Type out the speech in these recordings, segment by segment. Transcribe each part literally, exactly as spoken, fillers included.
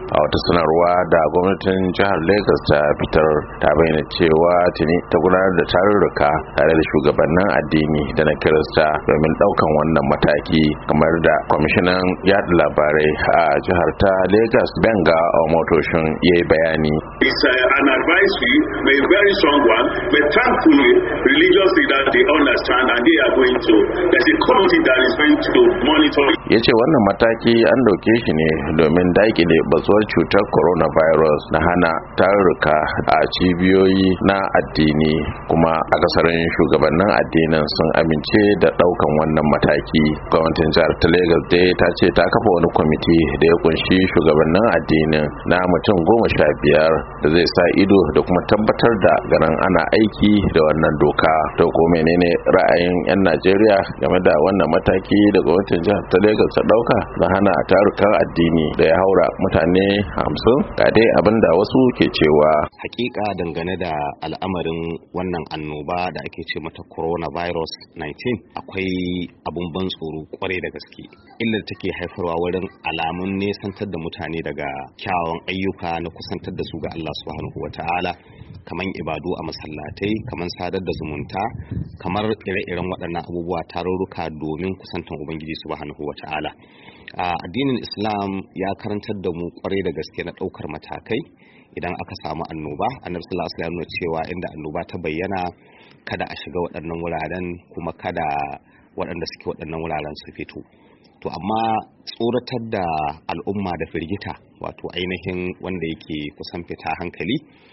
A wata sanarwa da gwamnatin jihar Lagos ta fitar ta bayyana cewa tuni ta gudanar da tarurruka tare da shugabannin addini da na Kirista domin daukan wannan mataki, kamar da kwamishinan yada labarai a jihar ta Lagos Benga Omotoshin ya yi bayani. It's uh, an advisory, a very strong one, but thankfully religious leaders they understand and they are going to. There's a committee that is going to monitor. Ya ce wannan mataki an dauke shi ne domin daƙile bazuwar cutar coronavirus na hana tarurruka a cibiyoyi na addini, kuma akasarin shugabannin addinin sun amince da daukan wannan mataki. Gwamnatin jihar ta Lagos dai ta ce ta kafa wani kwamiti da ya kunshi shugabannin addinin na mutum goma sha biyar da zai sa ido da kuma tabbatar da ganin ana aiki da wannan doka. To ko menene ra'ayin 'yan Najeriya game da wannan mataki da gwamnatin jihar ta Lagos ta dauka na hana tarukan addini da ya haura mutane hamsin? Ga dai abinda wasu ke cewa. Hakika dangane da al'amarin wannan annoba da ake ce mata coronavirus nineteen, akwai abun ban tsoro kwarai da gaske, illar take haifarwa wurin alamun nesantar da mutane daga kyawun ayyuka na kusantar da su ga Allah subhanahu wata'ala, kamar ibadu a masallatai, kamar sadar da zumunta, kamar ire-iren waɗannan abubuwa, tarurruka domin kusantar ubangiji subhanahu wata'ala. a addinin Islam ya karantar da mu kwarai da gaske na ɗaukar matakai idan aka samu annoba. Annabi sallallahu alaihi wasallam cewa inda annoba ta bayyana kada a shiga waɗannan wuraren, kuma kada waɗanda suke waɗannan wuraren su fito. To amma tsoratar da al'umma da firgita, wato ainihin wanda yake kusan fita hankali,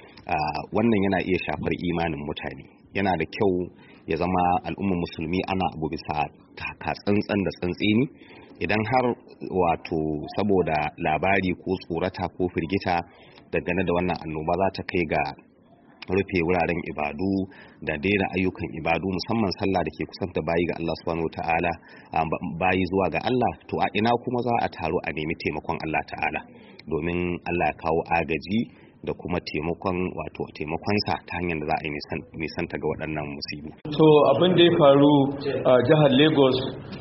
wannan yana iya shafar imanin mutane. Yana da kyau ya zama al'ummar musulmi ana abu bisa taka tsantsan da tsantseni. Idan har wato saboda labari ko tsorata ko firgita dangane da wannan annoba za ta kai ga rufe wuraren ibadu da daina ayyukan ibadu, musamman sallah da ke kusanta bayi ga Allah subhanahu wataala, bayi zuwa ga Allah, to a ina kuma za a taro a nemi taimakon Allah ta'ala, domin Allah ya kawo agaji da kuma taimakon wato taimakonsa ta hanyar da za a yi nisanta ga waɗannan musibu. To abin da ya faru a jihar Lagos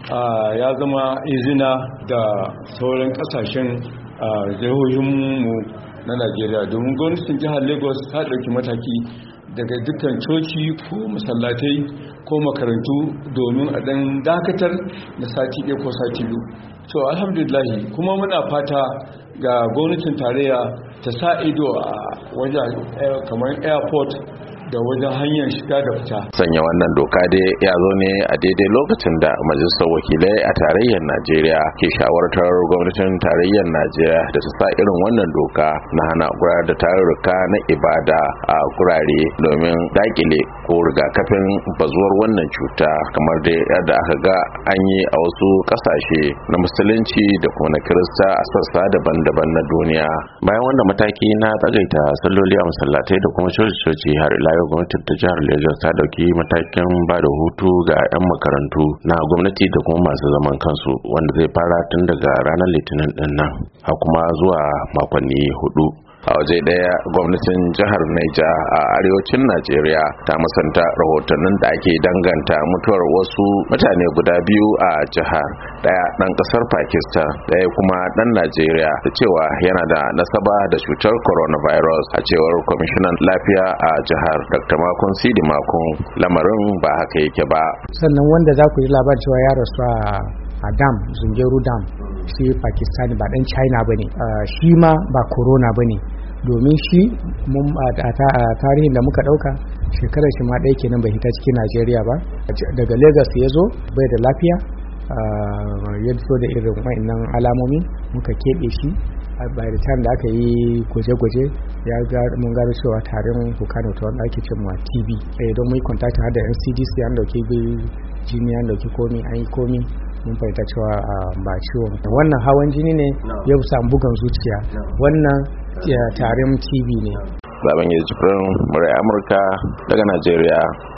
ya zama izina da sauran kasashen jihohinmu na Najeriya, domin gwamnatin jihar Lagos ta ɗauki mataki daga dukkan coci ko masallatai ko makarantu domin a ɗan dakatar da sati ɗaya ko sati biyu. To alhamdulillahi, kuma muna fata ga gwamnatin tarayya ta sa ido a wajen kamar airport da wajen hanyar shiga da fita. Sanya wannan doka dai ya zo ne a daidai lokacin da majalisar wakilai a tarayyar Najeriya ke shawartar gwamnatin tarayyar Najeriya da ta sa irin wannan doka na hana gudanar da tarurruka na ibada a gurare domin dakile ko rigakafin bazuwar wannan cuta, kamar dai yadda aka ga an yi a wasu kasashe na musulunci da kuma na Kirista a sassa daban-daban na duniya. Bayan wannan mataki na tsagaita salloli a masallatai da kuma coci-coci, har ila yau gwamnatin ta jihar Lagos ta dauki matakin ba da hutu ga 'yan makarantu na gwamnati da kuma masu zaman kansu, wanda zai fara tun daga ranar litinin din nan a kuma zuwa makonni hudu. A waje daya, gwamnatin jihar Niger a arewacin Najeriya ta musanta rahotannin da ake danganta mutuwar wasu mutane guda biyu a jihar, daya dan kasar Pakistan daya kuma dan Najeriya, da cewa yana da nasaba da cutar coronavirus. A cewar kwamishinan lafiya a jihar Doctor Makun Sidi Makun, lamarin ba haka yake ba. Sannan wanda za ku yi labarin cewa ya rasu a dam, Zungeru dam, shi Pakistan ba dan China bane, shi ma ba corona bane, domin shi mun a tarihin da muka dauka shekarar shi ma ɗaya kenan bai hita cikin Najeriya ba. Daga Lagos ya zo bai da lafiya, ya zo da irin wa'annan alamomi, muka keɓe shi. By the time da aka yi gwaje-gwaje ya ga mun gano cewa tarin fuka ne wanda ake cewa T B. Eh don mu yi contact da N C D C, an dauki jini, an dauki komi, an yi komi, mun fahimta cewa ba ciwon wannan hawan jini ne ya samu bugan zuciya, wannan tarin T B ne. Babangida Jibrin, murai Amurka daga Najeriya.